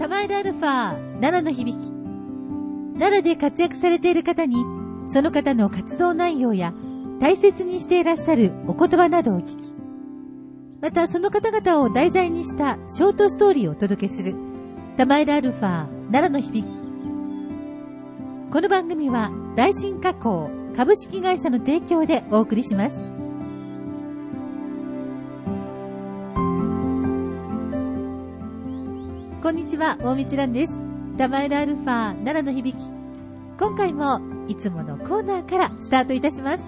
玉井アルファ奈良の響き。奈良で活躍されている方に、その方の活動内容や大切にしていらっしゃるお言葉などを聞き、またその方々を題材にしたショートストーリーをお届けする玉井アルファ奈良の響き。この番組は大新加工株式会社の提供でお送りします。こんにちは、大道蘭です。玉井アルファ奈良の響き。今回もいつものコーナーからスタートいたします。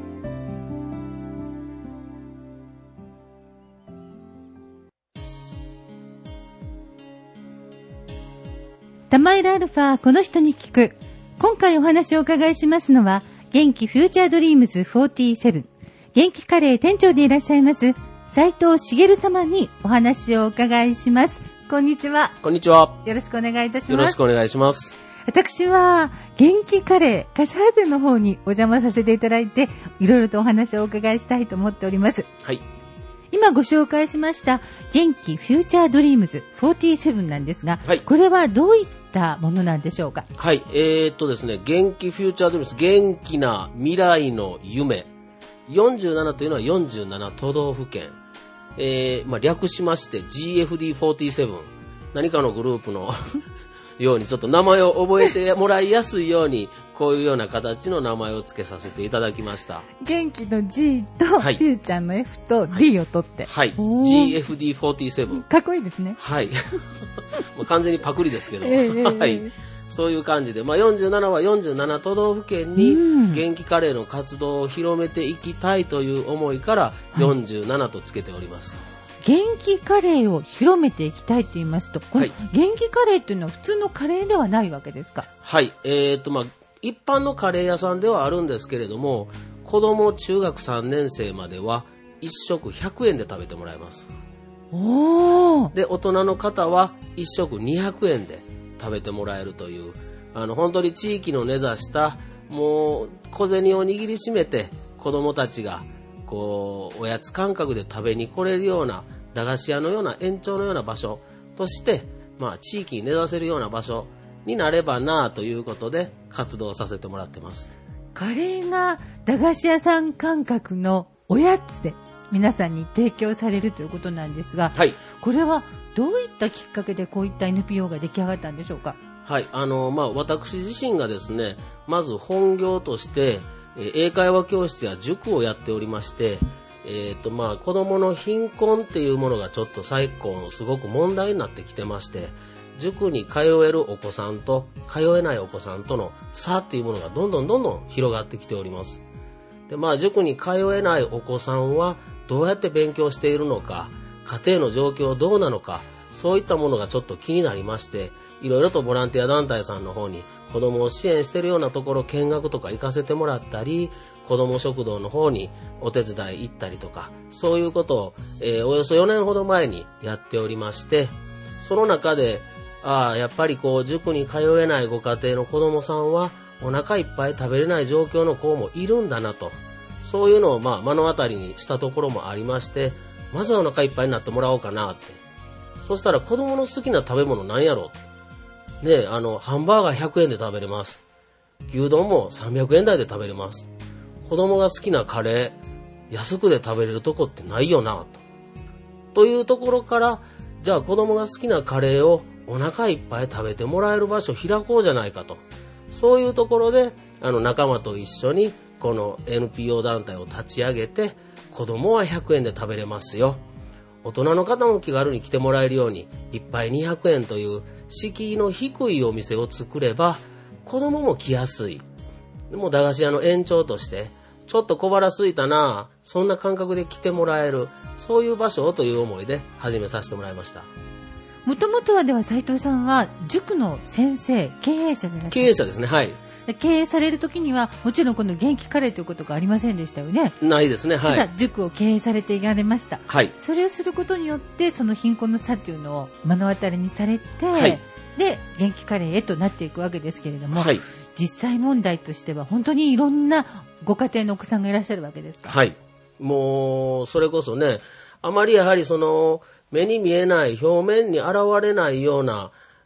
玉井アルファこの人に聞く。今回お話をお伺いしますのは、元気フューチャードリームズ47元気カレー店長でいらっしゃいます斉藤茂様にお話をお伺いします。こんにちは。 こんにちは。 よろしくお願いいたします。 よろしくお願いします。 私は元気カレー柏原店の方にお邪魔させていただいて、いろいろとお話をお伺いしたいと思っております。 はい。 今ご紹介しました元気フューチャードリームズ47なんですが、 はい、 これはどういったものなんでしょうか？ はい。ですね、元気フューチャードリームズ、元気な未来の夢。47というのは47都道府県。略しまして GFD47。何かのグループのようにちょっと名前を覚えてもらいやすいように、こういうような形の名前を付けさせていただきました。 元気の G と、 はい、 フューチャーの F と D を取って。 はい。GFD47。 かっこいいですね。 はい。もう完全にパクリですけど。はい。そういう感じで、47は47都道府県に元気カレーの活動を広めていきたいという思いから47とつけております。 元気カレーを広めていきたいと言いますと、この元気カレーというのは普通のカレーではないわけですか？ はい。一般のカレー屋さんではあるんですけれども、子供中学3年生までは1食100円で食べてもらえます。 おー。 で、大人の方は1食200円で食べてもらえるという、本当に地域の根ざしたもう小銭を握りしめて子供たちがこうおやつ感覚で食べに来れるような駄菓子屋のような延長のような場所として、地域に根ざせるような場所になればなということで活動させてもらってます。 カレーが駄菓子屋さん感覚のおやつで皆さんに提供されるということなんですが、 はい、 これはどういったきっかけでこういった NPO が出来上がったんでしょうか？ はい、私自身がですね、まず本業として英会話教室や塾をやっておりまして、子供の貧困っていうものがちょっと昨今すごく問題になってきてまして、塾に通えるお子さんと通えないお子さんとの差っていうものがどんどん広がってきております。で、塾に通えないお子さんはどうやって勉強しているのか、家庭の状況どうなのか、そういったものがちょっと気になりまして、いろいろとボランティア団体さんの方に子供を支援しているようなところ見学とか行かせてもらったり、子供食堂の方にお手伝い行ったりとか、そういうことを、およそ4年ほど前にやっておりまして、その中でやっぱり塾に通えないご家庭の子供さんはお腹いっぱい食べれない状況の子もいるんだなと、そういうのを目の当たりにしたところもありまして、まずはお腹いっぱいになってもらおうかなって。そしたら子供の好きな食べ物なんやろね、ハンバーガー100円で食べれます。牛丼も300円台で食べれます。子供が好きなカレー安くで食べれるとこってないよなというところから、じゃあ子供が好きなカレーをお腹いっぱい食べてもらえる場所を開こうじゃないかと、そういうところで仲間と一緒にこの NPO 団体を立ち上げて、子供は100円で食べれますよ、大人の方も気軽に来てもらえるように一杯200円という敷居の低いお店を作れば子供も来やすい。でも駄菓子屋の延長としてちょっと小腹空いたな、そんな感覚で来てもらえる、そういう場所をという思いで始めさせてもらいました。 もともとはでは斉藤さんは塾の先生、経営者でいらっしゃる？ 経営者ですね。はい。 経営される時にはもちろんこの元気カレーということがありませんでしたよね？ ないですね。はい。 ただ塾を経営されていかれました。 はい。 それをすることによってその貧困の差というのを目の当たりにされて、はい、で元気カレーへとなっていくわけですけれども、はい、実際問題としては本当にいろんなご家庭のお子さんがいらっしゃるわけですか？ はい。もうそれこそね、あまりやはりその目に見えない表面に現れないような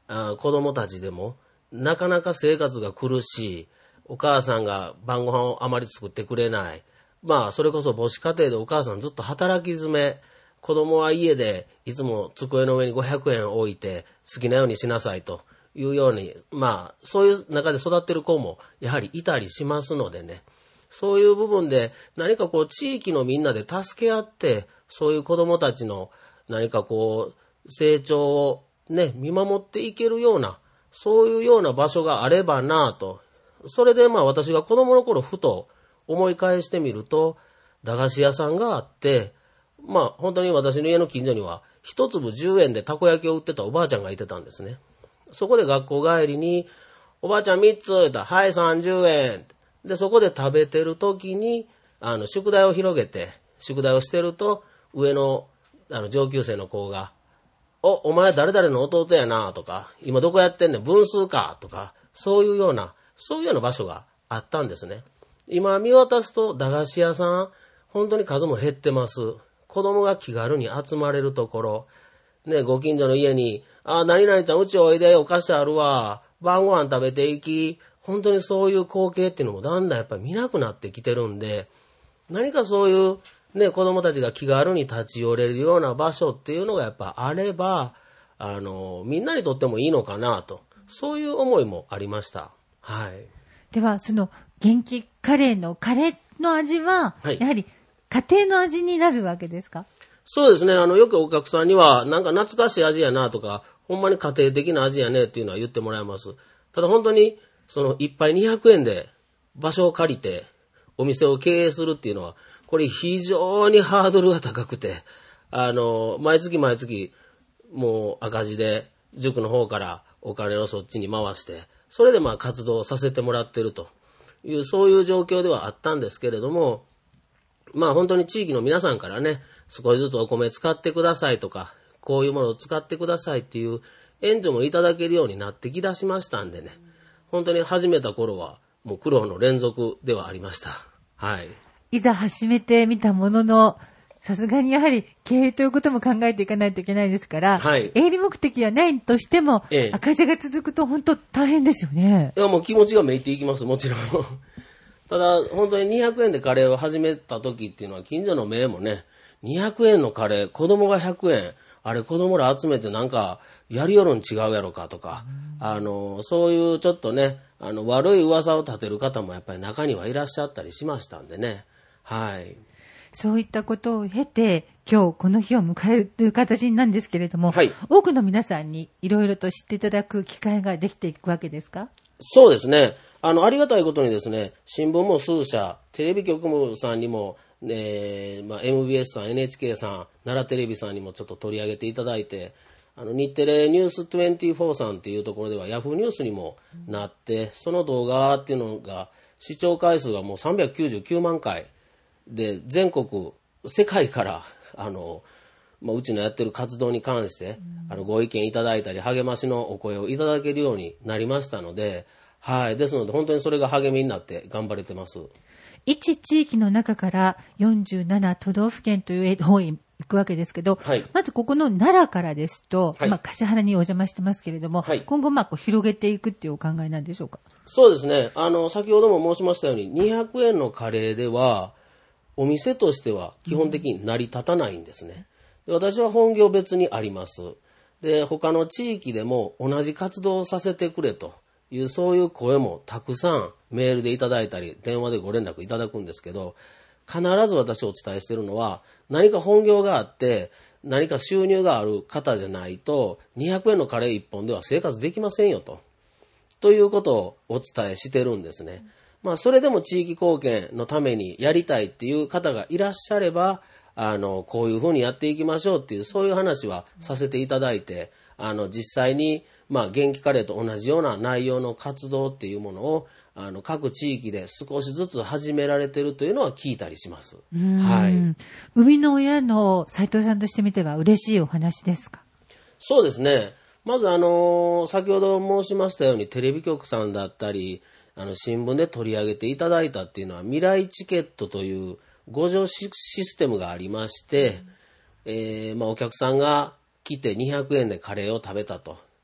子供たちでも、なかなか生活が苦しい。お母さんが晩ご飯をあまり作ってくれない。それこそ母子家庭でお母さんずっと働き詰め。子供は家でいつも机の上に500円置いて好きなようにしなさいというように、そういう中で育ってる子もやはりいたりしますのでね。そういう部分で何か地域のみんなで助け合って、そういう子供たちの何か成長をね、見守っていけるような、そういうような場所があればなぁと。それで私が子供の頃ふと思い返してみると、駄菓子屋さんがあって、本当に私の家の近所には一粒10円でたこ焼きを売ってたおばあちゃんがいてたんですね。そこで学校帰りに、おばあちゃん3つ言ったら、はい30円。で、そこで食べてる時に、宿題を広げて、宿題をしてると、上の、上級生の子が、お前誰々の弟やなとか、今どこやってんねん、分数かとか、そういうような場所があったんですね。今見渡すと駄菓子屋さん、本当に数も減ってます。子供が気軽に集まれるところ、ね、ご近所の家に、何々ちゃんうちおいで、お菓子あるわ、晩ご飯食べていき、本当にそういう光景っていうのもだんだんやっぱり見なくなってきてるんで、何かそういうね、子供たちが気軽に立ち寄れるような場所っていうのがやっぱあれば、みんなにとってもいいのかなと、そういう思いもありました。はい。 では、その元気カレーの味は、やはり家庭の味になるわけですか？ そうですね。よくお客さんには、なんか懐かしい味やなとか、ほんまに家庭的な味やねっていうのは言ってもらえます。ただ本当に、一杯200円で場所を借りて、お店を経営するっていうのは、これ非常にハードルが高くて、毎月毎月、もう赤字で、塾の方からお金をそっちに回して、それで活動させてもらってるという、そういう状況ではあったんですけれども、本当に地域の皆さんからね、少しずつお米使ってくださいとか、こういうものを使ってくださいっていう援助もいただけるようになってきだしましたんでね、本当に始めた頃はもう苦労の連続ではありました。はい。 いざ始めてみたものの、さすがにやはり経営ということも考えていかないといけないですから、はい、営利目的はないとしても、赤字が続くと本当大変ですよね。 いや、もう気持ちがめいていきます、もちろん。ただ、本当に200円でカレーを始めた時っていうのは、近所の名もね、200円のカレー、子供が100円、あれ子供ら集めてなんか、やりよるん違うやろかとか、そういうちょっとね、悪い噂を立てる方もやっぱり中にはいらっしゃったりしましたんでね。はい。 そういったことを経て、今日この日を迎えるという形なんですけれども、 はい、 多くの皆さんにいろいろと知っていただく機会ができていくわけですか？ そうですね。ありがたいことにですね、新聞も数社、テレビ局さんにも、MBS さん、NHK さん、奈良テレビさんにもちょっと取り上げていただいて、日テレニュース24さんっていうところではヤフーニュースにもなって、その動画っていうのが視聴回数がもう399万回で、全国、世界からうちのやってる活動に関してご意見いただいたり励ましのお声をいただけるようになりましたので、はい。ですので本当にそれが励みになって頑張れてます。 一地域の中から47都道府県という方に行くわけですけど、はい、まずここの奈良からですと、はい、橿原にお邪魔してますけれども、はい、今後広げていくっていうお考えなんでしょうか？ そうですね。先ほども申しましたように200円のカレーではお店としては基本的に成り立たないんですね。で、私は本業別にあります。で、他の地域でも同じ活動をさせてくれという、そういう声もたくさんメールでいただいたり、電話でご連絡いただくんですけど、必ず私お伝えしているのは、何か本業があって、何か収入がある方じゃないと、200円のカレー1本では生活できませんよということをお伝えしてるんですね。それでも地域貢献のためにやりたいっていう方がいらっしゃれば、こういうふうにやっていきましょうっていう、そういう話はさせていただいて、実際に、元気カレーと同じような内容の活動っていうものを、各地域で少しずつ始められているというのは聞いたりします。はい。 生みの親の斉藤さんとしてみては嬉しいお話ですか？ そうですね。まず先ほど申しましたようにテレビ局さんだったり、新聞で取り上げていただいたっていうのは未来チケットという互助システムがありまして、お客さんが来て200円でカレーを食べたと。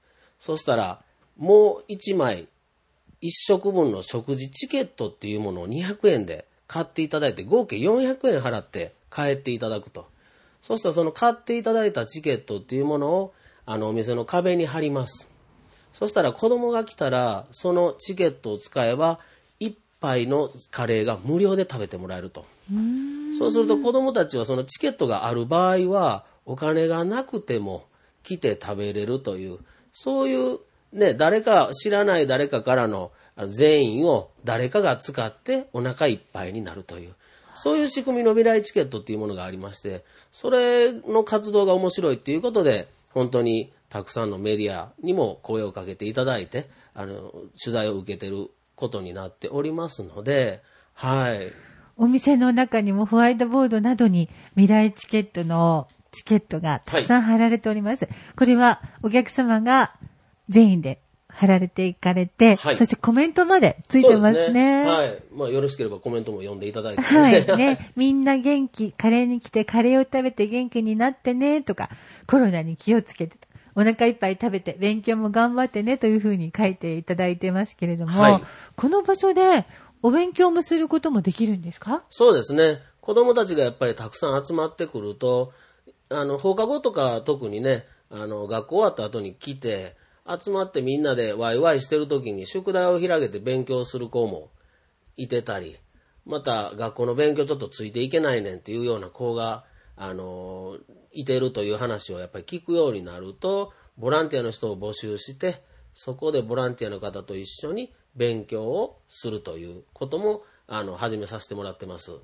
そしたら、もう1枚、1食分の食事チケットっていうものを200円で買っていただいて、合計400円払って帰っていただくと。そしたらその買っていただいたチケットっていうものを、お店の壁に貼ります。そしたら子供が来たら、そのチケットを使えば、1杯のカレーが無料で食べてもらえると。そうすると子供たちはそのチケットがある場合は、お金がなくても来て食べれるという、そういうね、知らない誰かからの善意を誰かが使ってお腹いっぱいになるという、そういう仕組みの未来チケットっていうものがありまして、それの活動が面白いっていうことで、本当にたくさんのメディアにも声をかけていただいて、取材を受けていることになっておりますので、はい。 お店の中にもホワイトボードなどに未来チケットのチケットがたくさん貼られております。はい、これはお客様が全員で貼られていかれて、はい、そしてコメントまでついてますね。そうですね。 はい。まあよろしければコメントも読んでいただいて、ね。 はいね。みんな元気、カレーに来てカレーを食べて元気になってねとか、コロナに気をつけて、お腹いっぱい食べて勉強も頑張ってねというふうに書いていただいてますけれども、はい、この場所でお勉強もすることもできるんですか？ そうですね。子供たちがやっぱりたくさん集まってくると、放課後とか特にね、学校終わった後に来て、集まってみんなでワイワイしてる時に宿題を開けて勉強する子もいてたり、また学校の勉強ちょっとついていけないねんっていうような子が、いてるという話をやっぱり聞くようになると、ボランティアの人を募集して、そこでボランティアの方と一緒に勉強をするということも始めさせてもらってます。はい。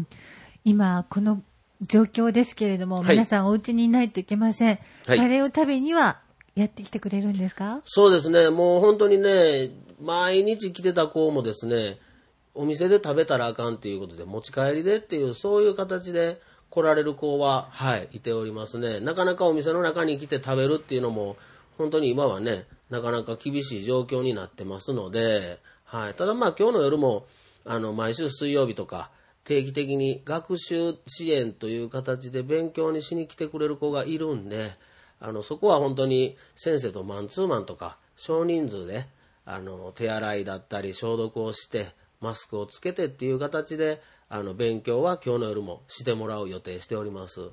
今この状況ですけれども、皆さんお家にいないといけません。はい、カレーを食べにはやってきてくれるんですか？ そうですね。もう本当にね、毎日来てた子もですね、お店で食べたらあかんということで持ち帰りでっていう、そういう形で来られる子は、はい、いておりますね。なかなかお店の中に来て食べるっていうのも、本当に今はね、なかなか厳しい状況になってますので、はい。ただまあ今日の夜も、毎週水曜日とか、定期的に学習支援という形で勉強にしに来てくれる子がいるんで、そこは本当に先生とマンツーマンとか少人数で手洗いだったり消毒をしてマスクをつけてっていう形で勉強は今日の夜もしてもらう予定しております。はい、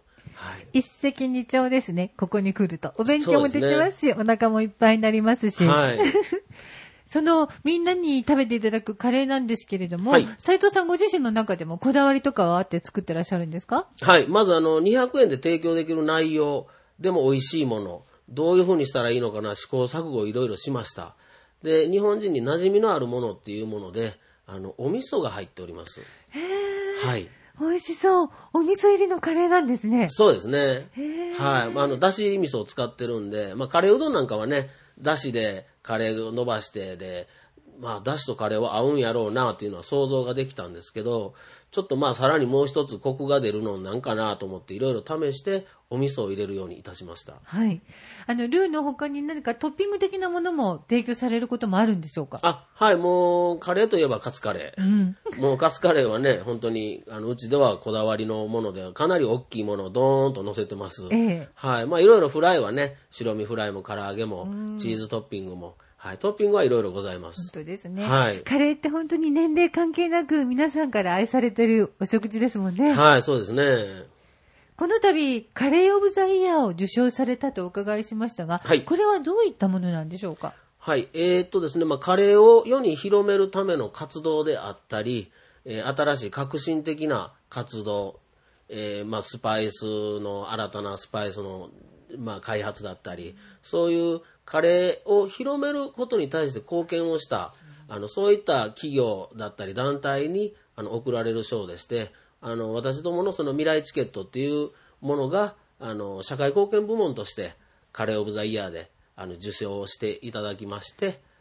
一石二鳥ですね。ここに来るとお勉強もできますし、お腹もいっぱいになりますし、はい、みんなに食べていただくカレーなんですけれども、はい、斉藤さんご自身の中でもこだわりとかはあって作ってらっしゃるんですか？ はい。まず200円で提供できる内容でも美味しいもの、どういうふうにしたらいいのかな、試行錯誤をいろいろしました。で、日本人に馴染みのあるものっていうもので、お味噌が入っております。はい。 美味しそう。お味噌入りのカレーなんですね。 そうですね。はい。だし味噌を使ってるんで、カレーうどんなんかはね、だしでカレーを伸ばしてで、だしとカレーは合うんやろうなっていうのは想像ができたんですけど、ちょっとさらにもう一つコクが出るのなんかなと思っていろいろ試してお味噌を入れるようにいたしました。 はい。ルーの他に何かトッピング的なものも提供されることもあるんでしょうか？ はい。もうカレーといえばカツカレー。もうカツカレーはね、本当にうちではこだわりのものでかなり大きいものをドーンと乗せてます。はい。いろいろフライはね、白身フライも唐揚げもチーズトッピングも。はい、トッピングはいろいろございます。 本当ですね。はい。カレーって本当に年齢関係なく皆さんから愛されているお食事ですもんね。 はい、そうですね。 この度、カレーオブザイヤーを受賞されたとお伺いしましたが、はい、これはどういったものなんでしょうか？ はい、ですね、カレーを世に広めるための活動であったり、新しい革新的な活動、スパイスの、新たなスパイスの、開発だったり、そういうカレーを広めることに対して貢献をした、そういった企業だったり団体に贈られる賞でして、私どものその未来チケットっていうものが、社会貢献部門としてカレーオブザイヤーで受賞をしていただきまして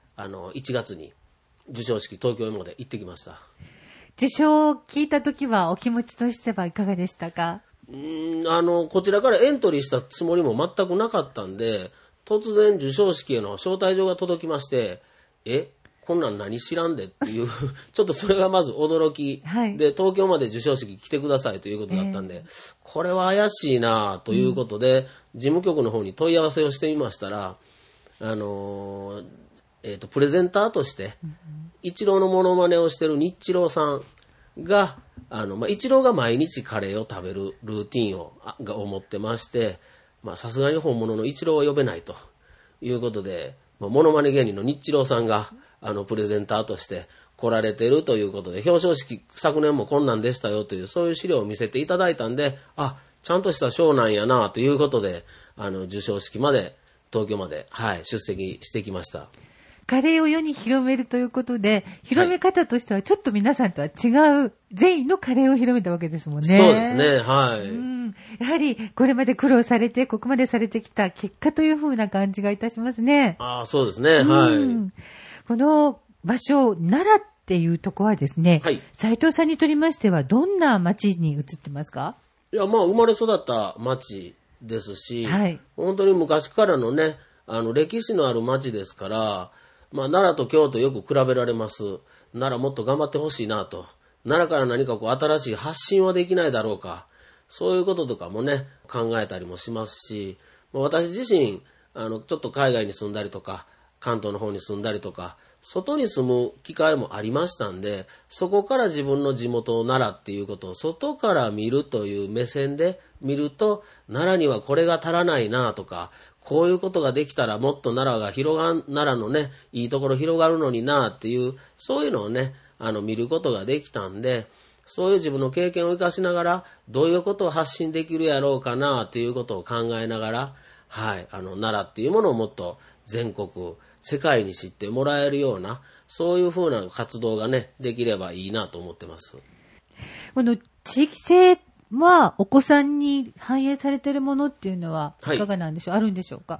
、1月に授賞式東京まで行ってきました。 受賞を聞いたときはお気持ちとしてはいかがでしたか？ こちらからエントリーしたつもりも全くなかったんで、突然授賞式への招待状が届きまして、こんなん何知らんでっていうちょっとそれがまず驚き、はい、で東京まで授賞式来てくださいということだったんで、これは怪しいなということで、事務局の方に問い合わせをしてみましたら、 プレゼンターとして、イチローのモノマネをしてる日ローさんが、イチローが毎日カレーを食べるルーティンを持ってまして、さすがに本物のイチローは呼べないということで、モノマネ芸人の日ローさんが、プレゼンターとして来られてるということで、表彰式昨年もこんなんでしたよという、そういう資料を見せていただいたんで、ちゃんとした賞なんやなということで、授賞式まで、東京まで、出席してきました。 カレーを世に広めるということで、広め方としてはちょっと皆さんとは違う、善意のカレーを広めたわけですもんね。 そうですね、 やはりこれまで苦労されて、ここまでされてきた結果というふうな感じがいたしますね。 そうですね、 この場所、奈良っていうところはですね、斉藤さんにとりましてはどんな町に移ってますか？ いや、生まれ育った町ですし、本当に昔からのね、歴史のある町ですから、奈良と京都よく比べられます。奈良もっと頑張ってほしいなと。奈良から何か新しい発信はできないだろうか。そういうこととかもね、考えたりもしますし、私自身、ちょっと海外に住んだりとか、関東の方に住んだりとか、外に住む機会もありましたんで、そこから自分の地元奈良っていうことを外から見るという目線で見ると、奈良にはこれが足らないなとか、こういうことができたらもっと奈良のね、いいところ広がるのになっていう、そういうのをね、見ることができたんで、そういう自分の経験を生かしながら、どういうことを発信できるやろうかなっていうことを考えながら、奈良っていうものをもっと全国、世界に知ってもらえるような、そういうふうな活動がね、できればいいなと思ってます。 この地域性はお子さんに反映されているものっていうのはいかがなんでしょう、あるんでしょうか？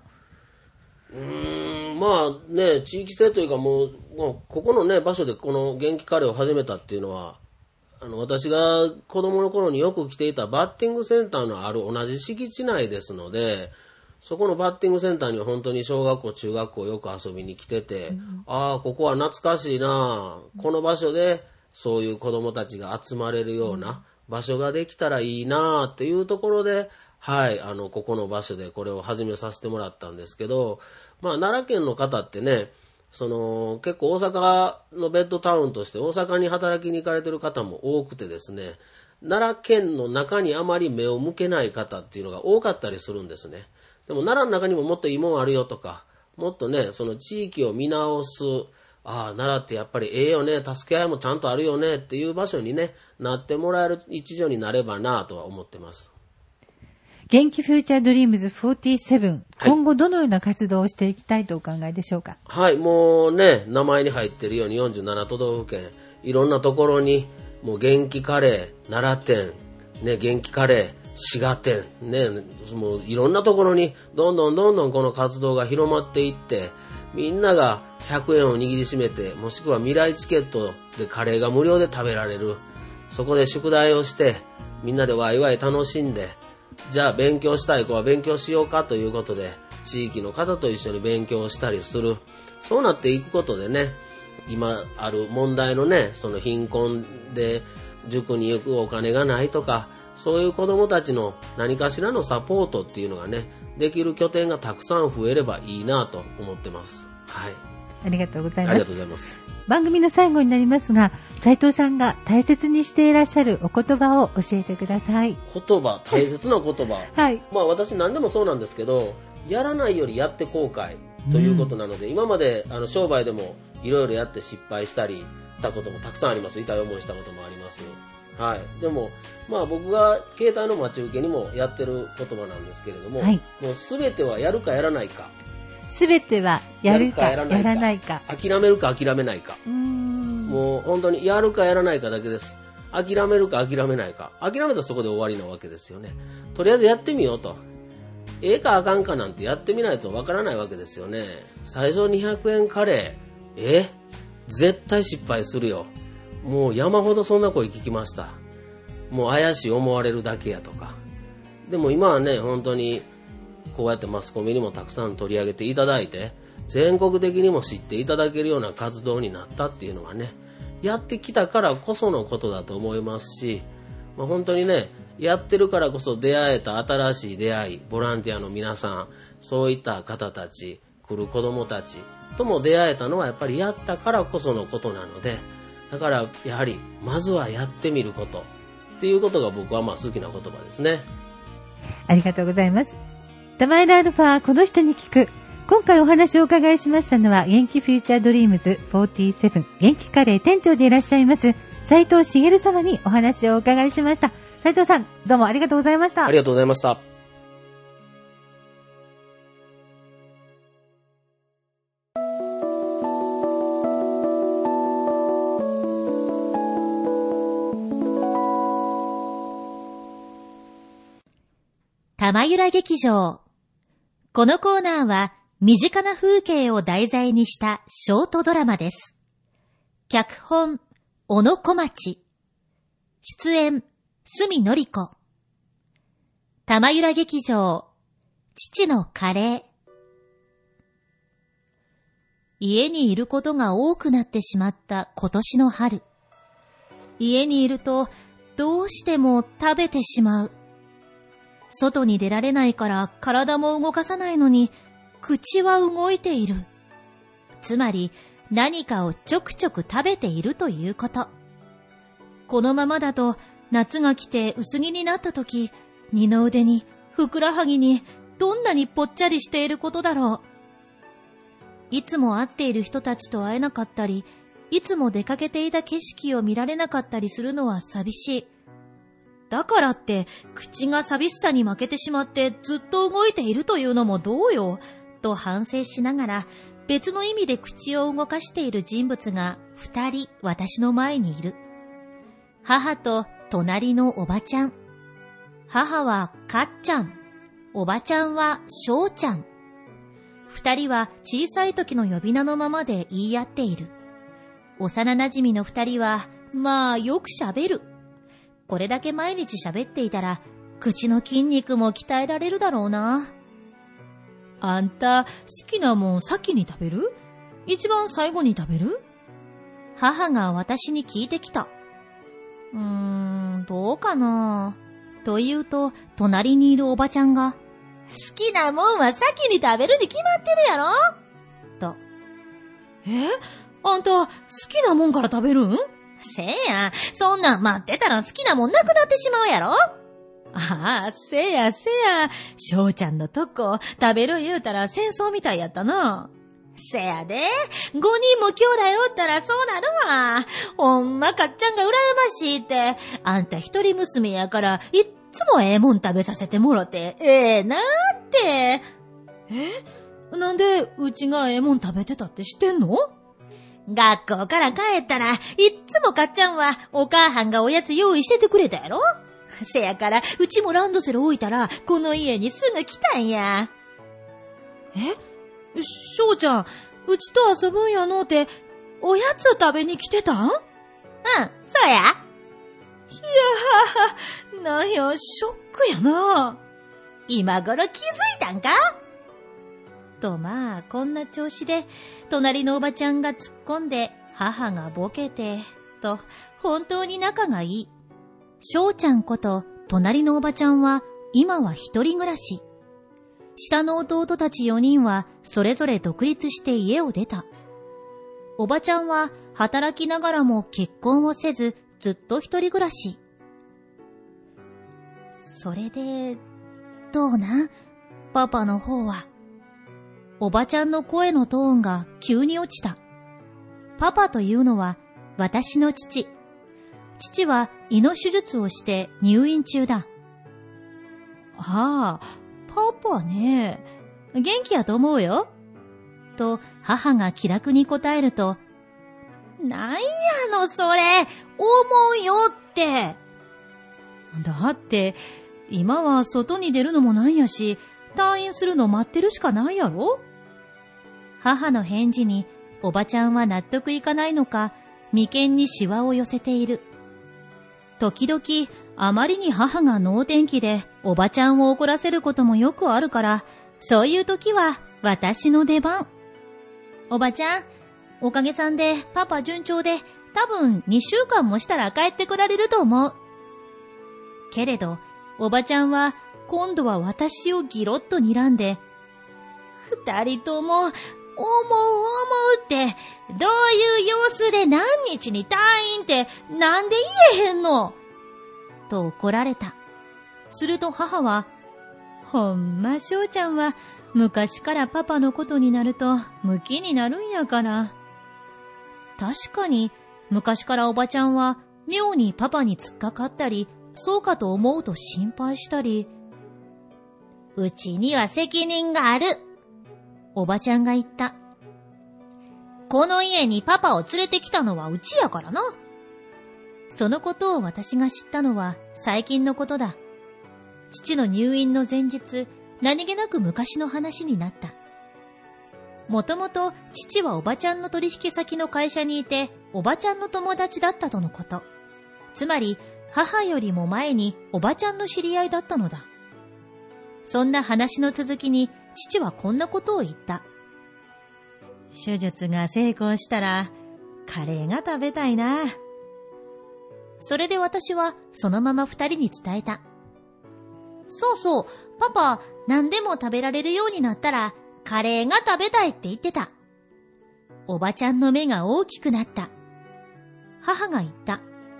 地域性というかもうここのね、場所でこの元気カレーを始めたっていうのは、私が子供の頃によく来ていたバッティングセンターのある同じ敷地内ですので、そこのバッティングセンターには本当に小学校、中学校よく遊びに来てて、ここは懐かしいな、この場所でそういう子供たちが集まれるような場所ができたらいいなっていうところで、ここの場所でこれを始めさせてもらったんですけど、奈良県の方ってね、結構大阪のベッドタウンとして大阪に働きに行かれてる方も多くてですね、奈良県の中にあまり目を向けない方っていうのが多かったりするんですね。でも奈良の中にももっといいもんあるよとか、もっとね、その地域を見直す、奈良ってやっぱりええよね、助け合いもちゃんとあるよねっていう場所にね、なってもらえる一助になればなとは思ってます。 元気フューチャードリームズ47、今後どのような活動をしていきたいとお考えでしょうか？ もうね、名前に入ってるように47都道府県、いろんなところに、もう元気カレー、奈良店、ね、元気カレー、滋賀店、ね、もういろんなところにどんどんこの活動が広まっていって、みんなが100円を握りしめて、もしくは未来チケットでカレーが無料で食べられる。そこで宿題をして、みんなでワイワイ楽しんで、じゃあ勉強したい子は勉強しようかということで、地域の方と一緒に勉強したりする。そうなっていくことでね、今ある問題のね、その貧困で塾に行くお金がないとか、そういう子どもたちの何かしらのサポートっていうのがね、できる拠点がたくさん増えればいいなと思ってます。 ありがとうございます。 ありがとうございます。 番組の最後になりますが、斉藤さんが大切にしていらっしゃるお言葉を教えてください。 言葉、大切な言葉。私何でもそうなんですけど、やらないよりやって後悔ということなので、今まで商売でもいろいろやって失敗したりしたこともたくさんあります。痛い思いしたこともあります。でも僕が携帯の待ち受けにもやってる言葉なんですけれども、もう全てはやるかやらないか。 全てはやるかやらないか。 諦めるか諦めないか。もう本当にやるかやらないかだけです。諦めるか諦めないか。諦めたらそこで終わりなわけですよね。とりあえずやってみようと。ええかあかんかなんてやってみないとわからないわけですよね。最初200円カレー。絶対失敗するよ。もう山ほどそんな声聞きました。もう怪しい思われるだけやとか。でも今はね、本当にこうやってマスコミにもたくさん取り上げていただいて、全国的にも知っていただけるような活動になったっていうのはね、やってきたからこそのことだと思いますし、本当にね、やってるからこそ出会えた新しい出会い、ボランティアの皆さん、そういった方たち、 来る子供たちとも出会えたのはやっぱりやったからこそのことなので、だからやはりまずはやってみることっていうことが僕は好きな言葉ですね。 ありがとうございます。玉井アルファこの人に聞く。今回お話をお伺いしましたのは元気フューチャードリームズ47元気カレー店長でいらっしゃいます斉藤茂様にお話をお伺いしました。斉藤さん、どうもありがとうございました。 ありがとうございました。 玉浦劇場。このコーナーは身近な風景を題材にしたショートドラマです。脚本、小野小町。出演、角典子。玉浦劇場、父のカレー。家にいることが多くなってしまった今年の春。家にいるとどうしても食べてしまう。外に出られないから体も動かさないのに、口は動いている。つまり何かをちょくちょく食べているということ。このままだと夏が来て薄着になったとき、二の腕にふくらはぎにどんなにぽっちゃりしていることだろう。いつも会っている人たちと会えなかったり、いつも出かけていた景色を見られなかったりするのは寂しい。だからって口が寂しさに負けてしまってずっと動いているというのもどうよと反省しながら、別の意味で口を動かしている人物が2人私の前にいる。母と隣のおばちゃん。母はかっちゃん、おばちゃんはしょうちゃん。2人は小さい時の呼び名のままで言い合っている。幼馴染の2人はよく喋る。これだけ毎日喋っていたら口の筋肉も鍛えられるだろうな。あんた好きなもん先に食べる？一番最後に食べる？母が私に聞いてきた。どうかなと言うと、隣にいるおばちゃんが、好きなもんは先に食べるに決まってるやろと。あんた好きなもんから食べるん？せや、そんなん待ってたら好きなもんなくなってしまうやろ。せや、しょうちゃんのとこ食べる言うたら戦争みたいやったな。せやで、5人も兄弟おったらそうなるわ。ほんまかっちゃんが羨ましいって。あんた一人娘やからいっつもええもん食べさせてもろてええなって。なんでうちがええもん食べてたって知ってんの？学校から帰ったらいっつもかっちゃんはお母はんがおやつ用意しててくれたやろ。せやからうちもランドセル置いたらこの家にすぐ来たんや。しょうちゃん、うちと遊ぶんやのうておやつ食べに来てたん？そうや。いやなんやショックやな。今頃気づいたんか？とこんな調子で隣のおばちゃんが突っ込んで母がボケてと本当に仲がいい。しょうちゃんこと隣のおばちゃんは今は一人暮らし。下の弟たち4人はそれぞれ独立して家を出た。おばちゃんは働きながらも結婚をせずずっと一人暮らし。それでどうなん？パパの方は。おばちゃんの声のトーンが急に落ちた。パパというのは私の父。父は胃の手術をして入院中だ。パパね。元気やと思うよ。と母が気楽に答えると、なんやのそれ、思うよって。だって今は外に出るのもなんやし、退院するの待ってるしかないやろ。母の返事におばちゃんは納得いかないのか眉間にシワを寄せている。時々あまりに母が能天気でおばちゃんを怒らせることもよくあるから、そういう時は私の出番。おばちゃん、おかげさんでパパ順調で多分2週間もしたら帰ってこられると思う。けれどおばちゃんは今度は私をギロッと睨んで、 二人とも、思うって、どういう様子で何日に退院ってなんで言えへんのと怒られた。すると母は、ほんま翔ちゃんは昔からパパのことになるとムキになるんやから。確かに昔からおばちゃんは妙にパパに突っかかったり、そうかと思うと心配したり。うちには責任がある。おばちゃんが言った。この家にパパを連れてきたのはうちやからな。そのことを私が知ったのは最近のことだ。父の入院の前日、何気なく昔の話になった。もともと父はおばちゃんの取引先の会社にいて、おばちゃんの友達だったとのこと。つまり、母よりも前におばちゃんの知り合いだったのだ。そんな話の続きに、父はこんなことを言った。手術が成功したら、カレーが食べたいな。それで私はそのまま二人に伝えた。そうそう、パパ、何でも食べられるようになったら、カレーが食べたいって言ってた。おばちゃんの目が大きくなった。母が言った。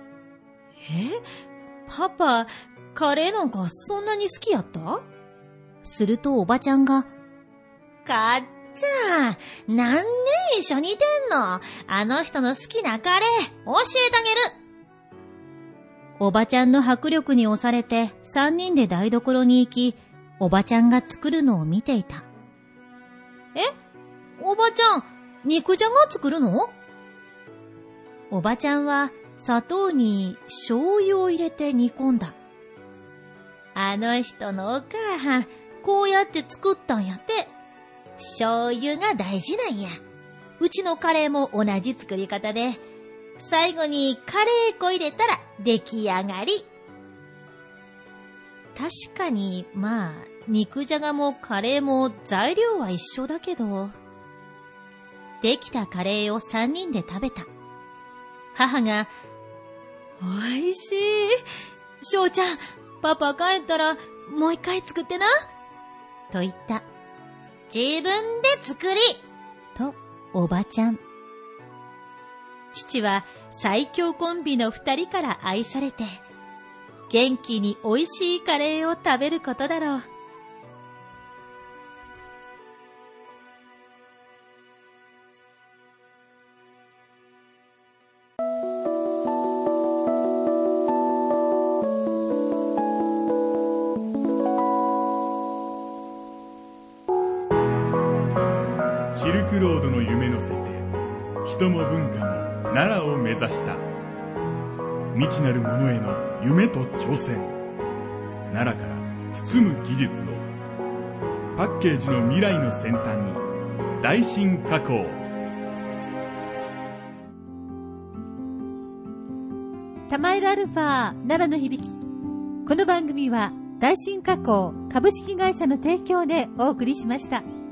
パパ、カレーなんかそんなに好きやった？するとおばちゃんが、かっちゃん、なんで一緒にいてんの？あの人の好きなカレー、教えてあげる。おばちゃんの迫力に押されて三人で台所に行き、おばちゃんが作るのを見ていた。おばちゃん、肉じゃが作るの？おばちゃんは砂糖に醤油を入れて煮込んだ。あの人のお母さん、こうやって作ったんやって。醤油が大事なんや。うちのカレーも同じ作り方で、最後にカレー粉入れたら出来上がり。確かに、まあ、肉じゃがもカレーも材料は一緒だけど。できたカレーを3人で食べた。母が、おいしい。翔ちゃん、パパ帰ったらもう一回作ってな。と言った。自分で作り。と、おばちゃん。父は最強コンビの2人から愛されて、元気に美味しいカレーを食べることだろう。 シルクロードの夢乗せて、人も文化も奈良を目指した。未知なるものへの夢と挑戦。奈良から包む技術を、パッケージの未来の先端に大進化工。 玉色アルファ奈良の響き。この番組は大進化工株式会社の提供でお送りしました。